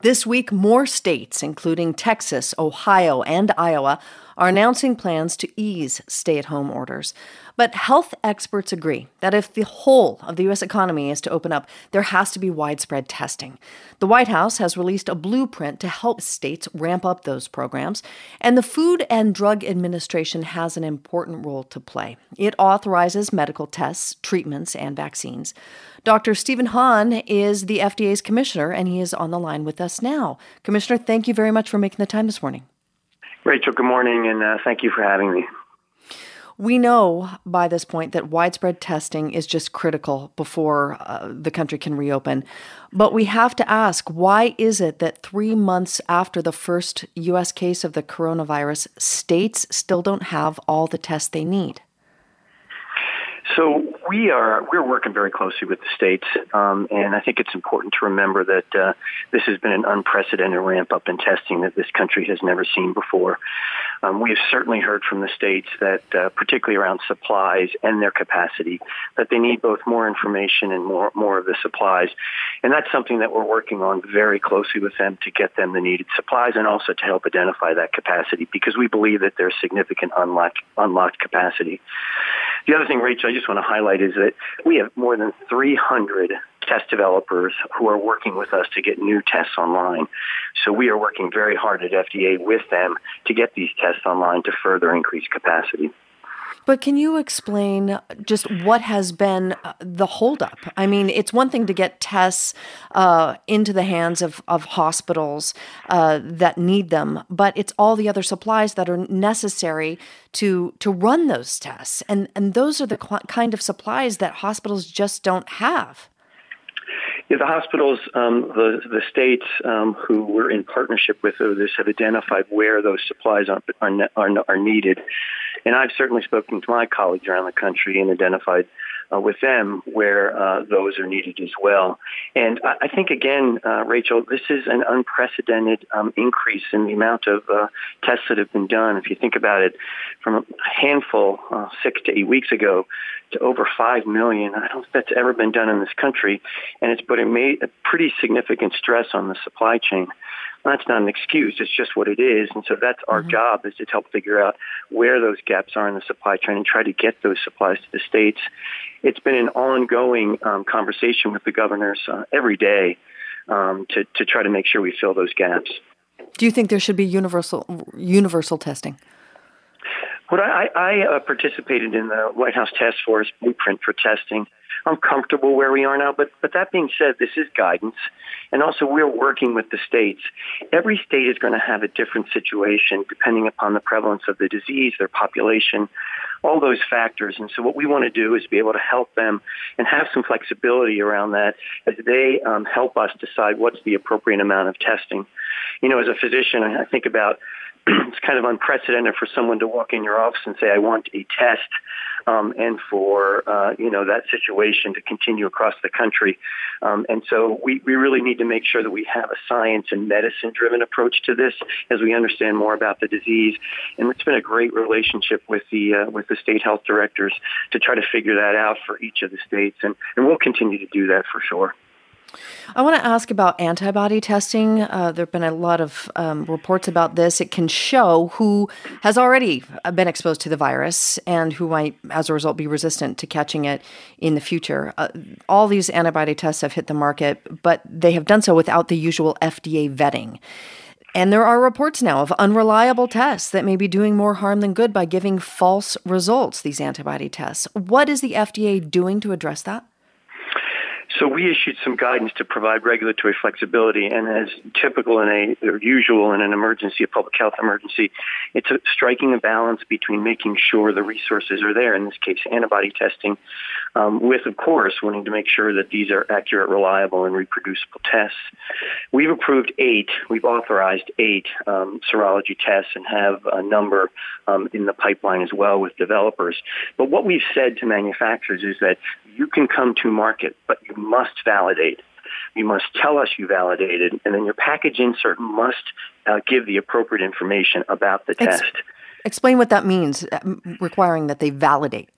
This week, more states, including Texas, Ohio, and Iowa, are announcing plans to ease stay-at-home orders. But health experts agree that if the whole of the U.S. economy is to open up, there has to be widespread testing. The White House has released a blueprint to help states ramp up those programs, and the Food and Drug Administration has an important role to play. It authorizes medical tests, treatments, and vaccines. Dr. Stephen Hahn is the FDA's commissioner, and he is on the line with us now. Commissioner, thank you very much for making the time this morning. Rachel, good morning, and thank you for having me. We know by this point that widespread testing is just critical before the country can reopen. But we have to ask, why is it that 3 months after the first U.S. case of the coronavirus, states still don't have all the tests they need? So we're working very closely with the states, and I think it's important to remember that this has been an unprecedented ramp up in testing that this country has never seen before. We have certainly heard from the states that, particularly around supplies and their capacity, that they need both more information and more of the supplies. And that's something that we're working on very closely with them to get them the needed supplies and also to help identify that capacity, because we believe that there's significant unlocked capacity. The other thing, Rachel, I just want to highlight is that we have more than 300 test developers who are working with us to get new tests online. So we are working very hard at FDA with them to get these tests online to further increase capacity. But can you explain just what has been the holdup? I mean, it's one thing to get tests into the hands of hospitals that need them, but it's all the other supplies that are necessary to run those tests. And those are the kind of supplies that hospitals just don't have. Yeah, the hospitals, the states who we're in partnership with this have identified where those supplies are needed. And I've certainly spoken to my colleagues around the country and identified with them where those are needed as well. And I think, again, Rachel, this is an unprecedented increase in the amount of tests that have been done. If you think about it, from a handful 6 to 8 weeks ago to over 5 million, I don't think that's ever been done in this country. And it's put a pretty significant stress on the supply chain. That's not an excuse. It's just what it is. And so that's our job, is to help figure out where those gaps are in the supply chain and try to get those supplies to the states. It's been an ongoing conversation with the governors every day to try to make sure we fill those gaps. Do you think there should be universal testing? Well, I participated in the White House Task Force blueprint for testing. I'm comfortable where we are now, but that being said, this is guidance, and also we're working with the states. Every state is going to have a different situation depending upon the prevalence of the disease, their population, all those factors. And so what we want to do is be able to help them and have some flexibility around that as they help us decide what's the appropriate amount of testing. You know, as a physician, I think about it's kind of unprecedented for someone to walk in your office and say, I want a test, and for, that situation to continue across the country. And so we really need to make sure that we have a science and medicine-driven approach to this as we understand more about the disease. And it's been a great relationship with the state health directors to try to figure that out for each of the states. And we'll continue to do that for sure. I want to ask about antibody testing. There have been a lot of reports about this. It can show who has already been exposed to the virus and who might, as a result, be resistant to catching it in the future. All these antibody tests have hit the market, but they have done so without the usual FDA vetting. And there are reports now of unreliable tests that may be doing more harm than good by giving false results, these antibody tests. What is the FDA doing to address that? So we issued some guidance to provide regulatory flexibility, and as typical or usual in an emergency, a public health emergency, it's striking a balance between making sure the resources are there, in this case antibody testing, with, of course, wanting to make sure that these are accurate, reliable, and reproducible tests. We've authorized 8 serology tests and have a number in the pipeline as well with developers. But what we've said to manufacturers is that you can come to market, but you must validate. You must tell us you validated, and then your package insert must give the appropriate information about the test. Explain what that means, requiring that they validate.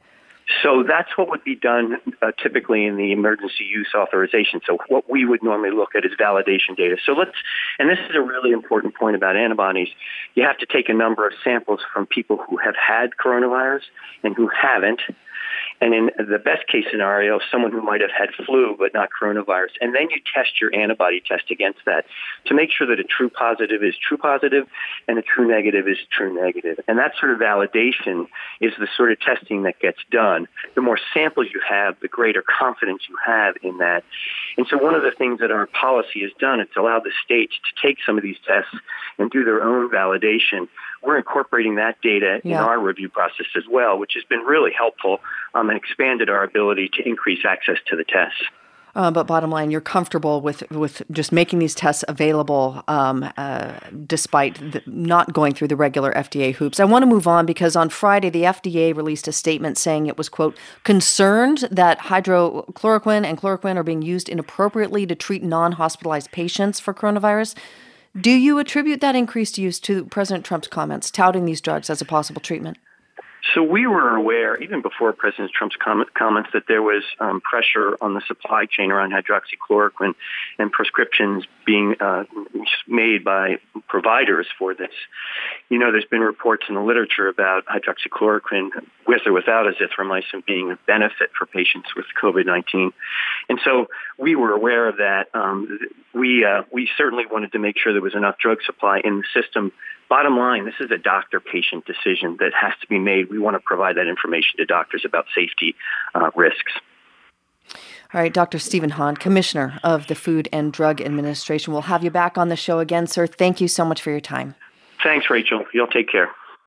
So that's what would be done typically in the emergency use authorization. So what we would normally look at is validation data. And this is a really important point about antibodies. You have to take a number of samples from people who have had coronavirus and who haven't. And in the best case scenario, someone who might have had flu but not coronavirus. And then you test your antibody test against that to make sure that a true positive is true positive and a true negative is true negative. And that sort of validation is the sort of testing that gets done. The more samples you have, the greater confidence you have in that. And so one of the things that our policy has done, it's allowed the states to take some of these tests and do their own validation. We're incorporating that data in our review process as well, which has been really helpful and expanded our ability to increase access to the tests. But bottom line, you're comfortable with just making these tests available despite not going through the regular FDA hoops. I want to move on because on Friday, the FDA released a statement saying it was, quote, concerned that hydrochloroquine and chloroquine are being used inappropriately to treat non-hospitalized patients for coronavirus. Do you attribute that increased use to President Trump's comments touting these drugs as a possible treatment? So we were aware, even before President Trump's comments, that there was pressure on the supply chain around hydroxychloroquine and prescriptions being made by providers for this. You know, there's been reports in the literature about hydroxychloroquine, with or without azithromycin, being a benefit for patients with COVID-19. And so we were aware of that. We certainly wanted to make sure there was enough drug supply in the system. Bottom line, this is a doctor-patient decision that has to be made. We want to provide that information to doctors about safety risks. All right, Dr. Stephen Hahn, Commissioner of the Food and Drug Administration. We'll have you back on the show again, sir. Thank you so much for your time. Thanks, Rachel. You'll take care.